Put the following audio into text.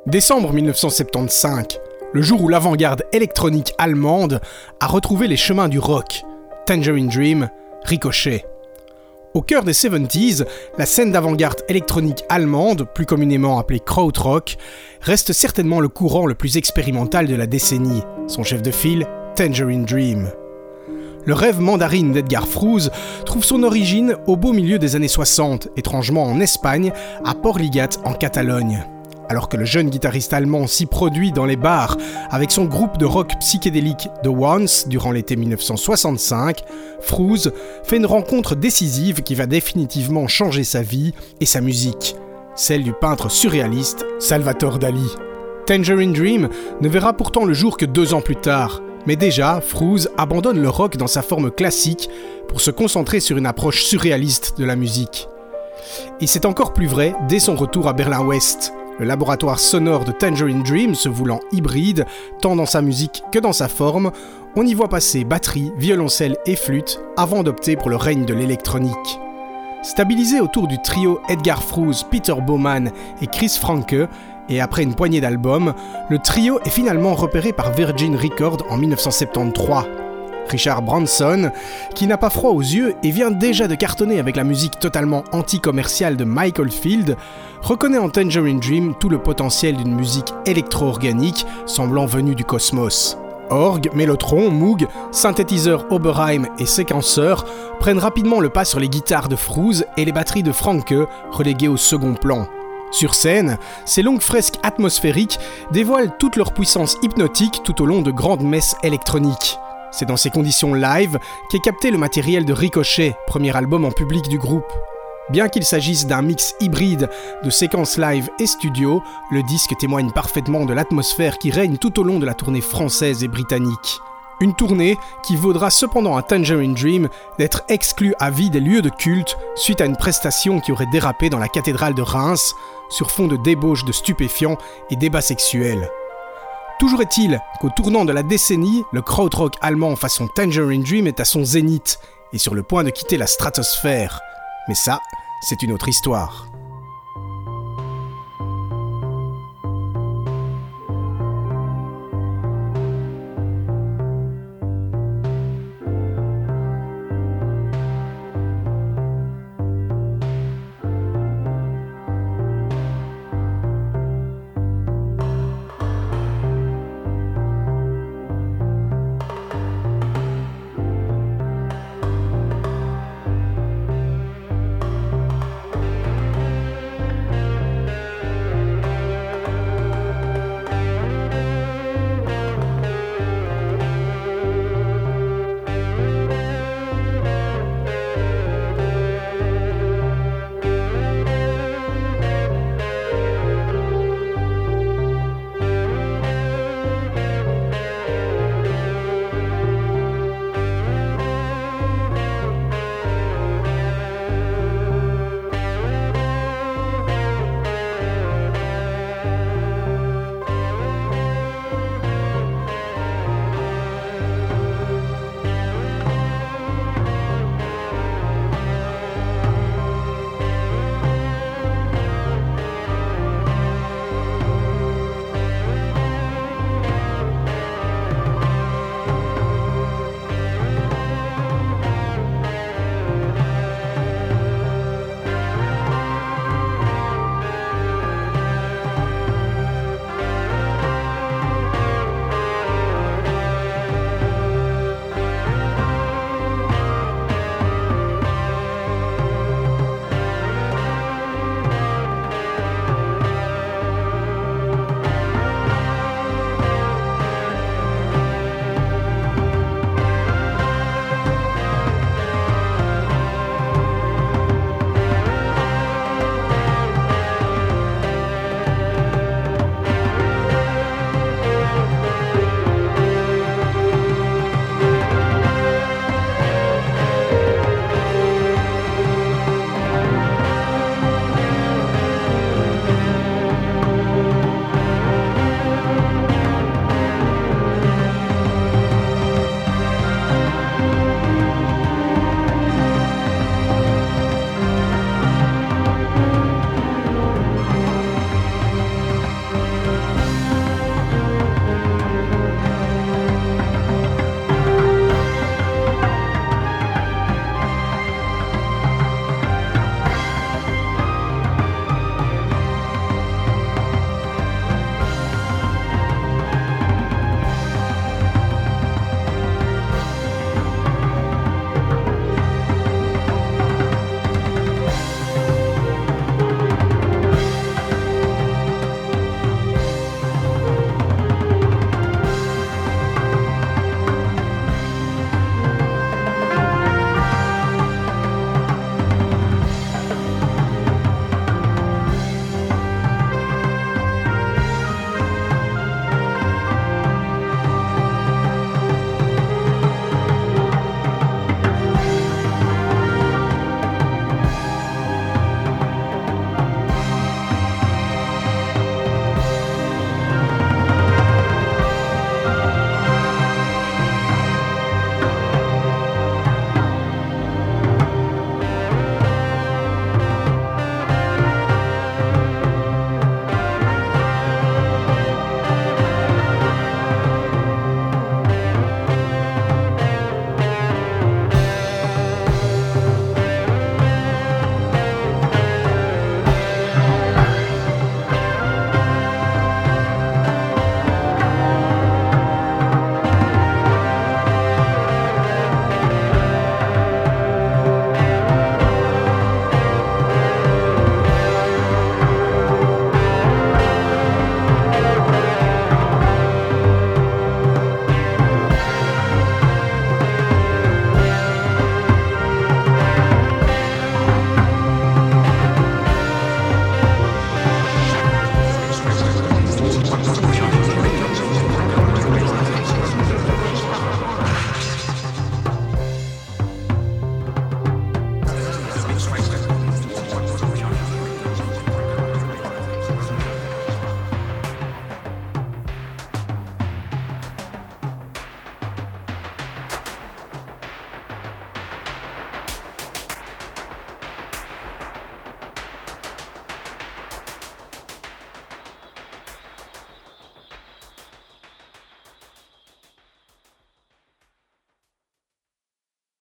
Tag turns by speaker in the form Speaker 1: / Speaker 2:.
Speaker 1: Décembre 1975, le jour où l'avant-garde électronique allemande a retrouvé les chemins du rock. Tangerine Dream, Ricochet. Au cœur des 70s, la scène d'avant-garde électronique allemande, plus communément appelée krautrock, reste certainement le courant le plus expérimental de la décennie. Son chef de file, Tangerine Dream. Le rêve mandarine d'Edgar Froese trouve son origine au beau milieu des années 60, étrangement en Espagne, à Portligat en Catalogne. Alors que le jeune guitariste allemand s'y produit dans les bars avec son groupe de rock psychédélique The Ones durant l'été 1965, Froese fait une rencontre décisive qui va définitivement changer sa vie et sa musique, celle du peintre surréaliste Salvador Dali. Tangerine Dream ne verra pourtant le jour que 2 ans plus tard, mais déjà, Froese abandonne le rock dans sa forme classique pour se concentrer sur une approche surréaliste de la musique. Et c'est encore plus vrai dès son retour à Berlin-Ouest. Le laboratoire sonore de Tangerine Dream se voulant hybride, tant dans sa musique que dans sa forme, on y voit passer batterie, violoncelle et flûte avant d'opter pour le règne de l'électronique. Stabilisé autour du trio Edgar Froese, Peter Baumann et Chris Franke, et après une poignée d'albums, le trio est finalement repéré par Virgin Records en 1973. Richard Branson, qui n'a pas froid aux yeux et vient déjà de cartonner avec la musique totalement anti-commerciale de Michael Field, reconnaît en Tangerine Dream tout le potentiel d'une musique électro-organique semblant venue du cosmos. Orgue, mélotron, Moog, synthétiseurs Oberheim et séquenceurs prennent rapidement le pas sur les guitares de Froese et les batteries de Franke, reléguées au second plan. Sur scène, ces longues fresques atmosphériques dévoilent toute leur puissance hypnotique tout au long de grandes messes électroniques. C'est dans ces conditions live qu'est capté le matériel de Ricochet, premier album en public du groupe. Bien qu'il s'agisse d'un mix hybride de séquences live et studio, le disque témoigne parfaitement de l'atmosphère qui règne tout au long de la tournée française et britannique. Une tournée qui vaudra cependant à Tangerine Dream d'être exclue à vie des lieux de culte suite à une prestation qui aurait dérapé dans la cathédrale de Reims sur fond de débauche de stupéfiants et débats sexuels. Toujours est-il qu'au tournant de la décennie, le krautrock allemand façon Tangerine Dream est à son zénith et sur le point de quitter la stratosphère. Mais ça, c'est une autre histoire.